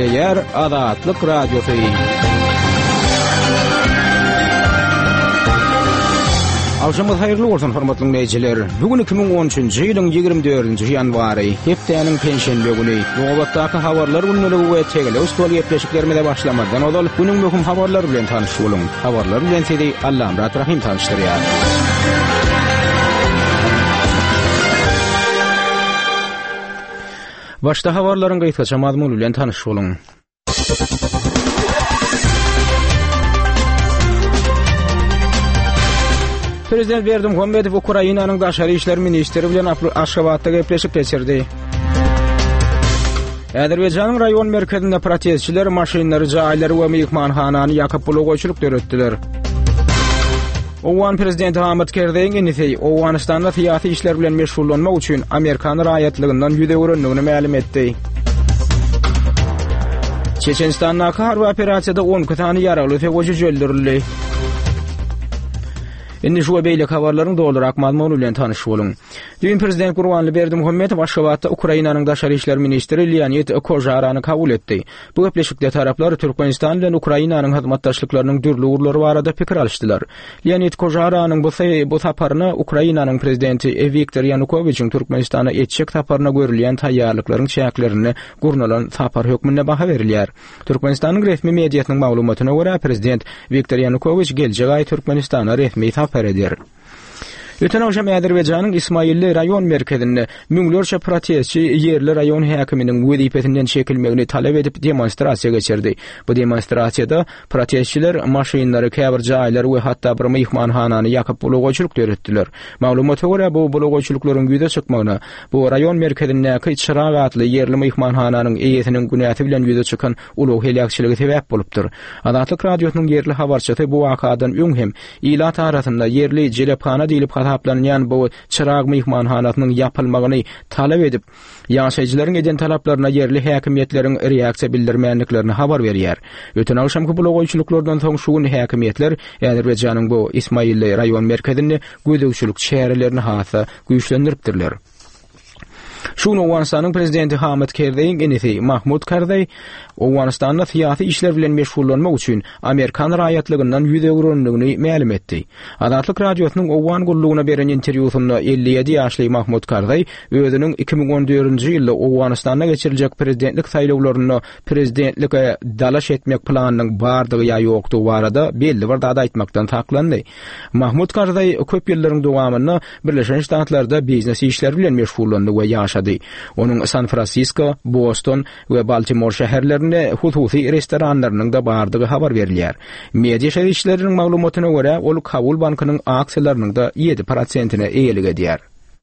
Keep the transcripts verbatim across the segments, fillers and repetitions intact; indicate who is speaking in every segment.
Speaker 1: Başlaýar Azatlyk Radiosu. Alşamyz haýyrly bolsun hormatly dinleýijiler. Bugün iki bin on üçinji ýylyň ýygrimi dördünji ýanwary, hepdeniň pensiýa güni. Nowatdaky habarlar günneligi we tegele ustuly ýetleşiklerime de başlamadan ol, günüň möhüm habarlary bilen tanyş boluň. Habarlar bilen seni Allaham Rahim tanışdyrýar. Başda habarlaryň gaýtaça mazmuny bilen tanyş boluň. Prezident Berdimuhammedow Ukrainanyň daşary işler ministri bilen Aşgabatda gepleşip geçirdi. Azerbaýjanyň raýon merkezinde protestçiler maşynlary, jaýlary we mehmanhanany ýakyp blogoçuluk döretdiler. Owan prezidenti Hamid Karzai indi Owganistanda syýasy işler bilen meşgullanmak üçin Amerikan raýatlygynyň ýüze örenligini ma'lum etdi. Çeçenistanyň harby operasiýada on tany ýaraly terrorçy öldürildi. Indi şu beýle habarlaryň doldurak mazmuny bilen tanyş boluň. Dün prezident Gurbanly Berdimuhammedow Aşgabatda Ukrainanyň daşary işler ministri Leonid Kozharany kabul etdi. Bu gepleşikde taraplar Türkmenistan bilen Ukrainanyň hyzmatdaşlyklarynyň dürli urlary barada pikir alşdylar. Leonid Kozharanyň bu bu saparyny Ukrainanyň prezidenti Viktor Yanukovyçyň Türkmenistana etjek saparyna görülýän taýýarlyklaryň çäklerini gurnalan sapar hökmüne baha berilýär. Türkmenistanyň resmi mediýasynyň maglumatyna görä prezident Viktor Yanukovyç geljek aý Türkmenistana resmi eder. Öten akşam Azerbaýjanyň İsmailli raýon merkezinde müňlerçe protestçi yerli raýon häkiminiň wezipetinden çekilmegini talep edip demonstrasiýa geçirdi. Bu demonstrasiýada protestçiler maşynlary, käbir jaýlary we hatda bir mehmanhanany ýakyp blogoçuluk döretdiler. Maglumata görä bu blogoçuluklaryň ýüze çykmagyna bu raýon merkezindäki çyrag atly yerli mehmanhananyň eýesiniň günäti bilen ýüze çykan ulug helakçyligi sebäp bolupdyr. Azatlyk radiosynyň yerli habarçysy bu wakadan öň hem ila tarapynda yerli jelepxana diýilip taplanýan bu çyrag mehmanhanatynyň ýapylmagyny talep edip, ýaşaýjylaryň eden talaplaryna yerli häkimiýetleriň reaksiýa bildirmänliklerini habar berýär. Öten akşamky blogoçuluklardan soň şu gün häkimiýetler Azerbaýjanyň bu İsmailli raýon merkezinde gödөгçülük şäherlerini hasa güýçlendiripdirler. Şunu Owganistanyň prezidenti Hamid Karzaiň enesi Mahmud Karzai Owganistanda syýasy işler bilen meşgullanmak üçin Amerikan raýatlygynyň ýüze örenligini ma'lum etdi. Azatlyk radiosynyň Owgan gullugyna beren interwýusynda elli ýedi ýaşly Mahmud Karzai özüniň iki bin on dördünji ýylda Owganistanda geçiriljek prezidentlik saýlawlaryny prezidentlikge dalaş etmek planynyň bardygy ýa ýokdugy barada belli bir dada aýtmakdan saklandy. Mahmud Karzai köp ýyllaryň dowamyny Birleşen Ştatlarda biznes işler bilen meşgullandy we ýaşady. Onuň San Francisco, Boston we Baltimore şäherlerinde hususy restoranlarynyň da bardygy habar berilýär. Media şerişleriniň maglumatyna görä, ol Kabul bankynyň aksiýalarynyň da ýedi prosentine eýelik edýär.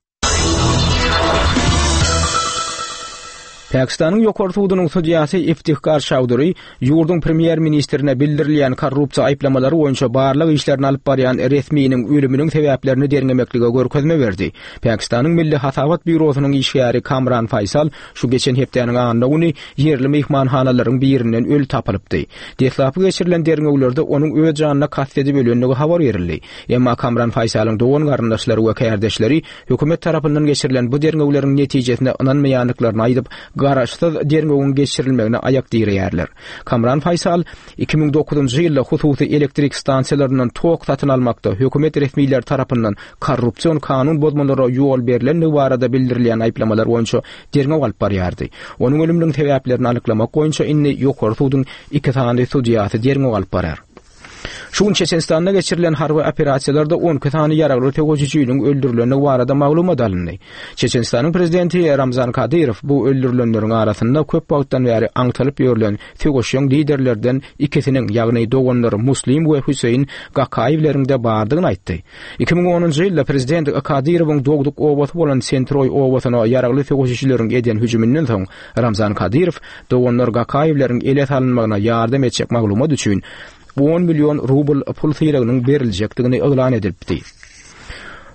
Speaker 1: Pakistanyň ýokary sudynyň судьясy Iftihkar Chowdhury ýurdun premier ministrine bildirilýän korrupsiýa aýplamalary boýunça barlyk işlerini alyp barýan resmiyiniň ölüminiň sebäplerini derňemeklige görkezme berdi. Pakistanyň Milli Hasabat Bürosynyň işgäri Kamran Faysal şu geçen hepdeniň anlagyny yerli mehmanhanalaryň birinden öl tapylypdy. Dehlapy geçirilen derňeklerde onuň öz janyna kasdedip ölenligi habar berildi. Emma Kamran Faysalyň dogan garyndaşlary we kärdeşleri hökümet tarapyndan geçirilen bu derňekleriň netijesinde inanmaýanlyklaryny aýdyp garaşsyz derňegiň geçirilmegine ayak diýerler. Kamran Faysal iki bin dokuzunji ýylda hususy elektrik stansiýalarynyň tok satyn almakda hökümet resmiýetleri tarapyndan korrupsiýon kanun bozmalaryna ýol berilen barada bildirilýän aýplamalar boýunça derňeg alyp barýardy. Onuň ölüminiň sebäplerini anyklamak boýunça indi ýokary sudyň iki tany судьясy derňeg alyp barýar. Şuň Çeçenistanda geçirilen harby operasiýalarda on tany ýaraly terrorçynyň öldürilenligi barada maglumat alındy. Çeçenistanyň prezidenti Ramzan Kadyrow bu öldürilenleriň arasynda köp wagtdan beri aňtalyp ýörlen terrorçy liderlerden ikisiniň, ýagny doganlar Muslim we Hüseyin Gakaýewleriň de bardygyny aýtdy. iki bin onunji ýylda prezident Kadyrowyň dogduk obasy bolan Sentroy obasyna ýaraly terrorçyleriň eden hüjümünden soň Ramzan Kadyrow doganlar Gakaýewleriň ele salynmagyna ýardam etjek maglumat üçin on milyon rubl pul syragynyň berilejekdigini elan edipdi.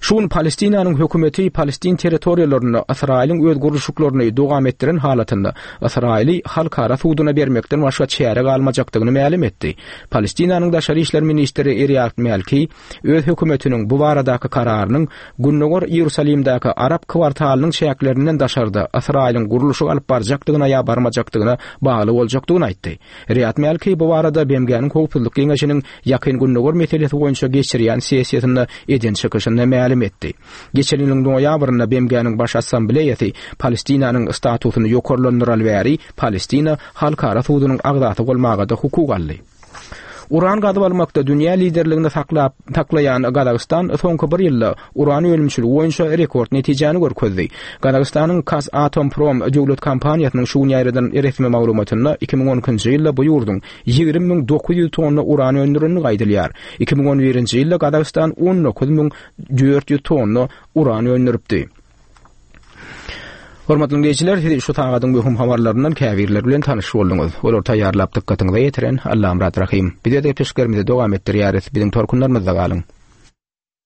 Speaker 1: Şun Palestinanyň hökümeti Palestin territoriýalaryna Israiliň öz gurulşyklaryny dowam etdiren halatynda Israili halkara huduna bermekden başga çäre galmajakdygyny ma'lum etdi. Palestinanyň daşary işler ministri Eriyat Melki öz hökümetiniň bu baradaky kararynyň günnägör Ýerusalimdäki Arab kwartalynyň şäherlerinden daşarda Israiliň gurulşy alyp barjakdygyna ýa barmajakdygyna bagly boljakdygyny aýtdy. Eriyat Melki bu barada B M G'niň Howpsuzlyk Geňeşiniň ýakyn günnägör meselesi boýunça geçirýän sessiýasyny eden çykyşynda ma'lum etdi. Geçen ýylyň noýabrynda B M G'niň baş assambleýasy Palestinanyň statusyny ýokarlandyral bäri Palestina halkara hudunyň agdaty bolmagyda hukuk aldy. Uran gadyp almakda dünýä liderligini taklap taklayan Gadagistan soňky bir ýylda uran ölümçüligi boýunça rekord netijäni görkezdi. Gadagistanyň Kazatomprom döwlet kompaniýasynyň şu ýerden resmi maglumatyna iki ming on ikinji ýylda bu ýurdun ýygrimi ming dokuz ýüz tonna uran öndürilýär gaýdylýar. iki ming on birinji ýylda Gadagistan on dokuz ming dört ýüz tonna uran öndüripdi. Hormatly dinleyijiler, şu tagadyň möhüm habarlaryndan käbirler bilen tanyşyp bolduňyz. Olar taýýarlap dykkatyňyza ýetiren Allahym rahim. Bize de peşgerimizi dowam etdirýäris. Biziň torkunlarymyzda galyň.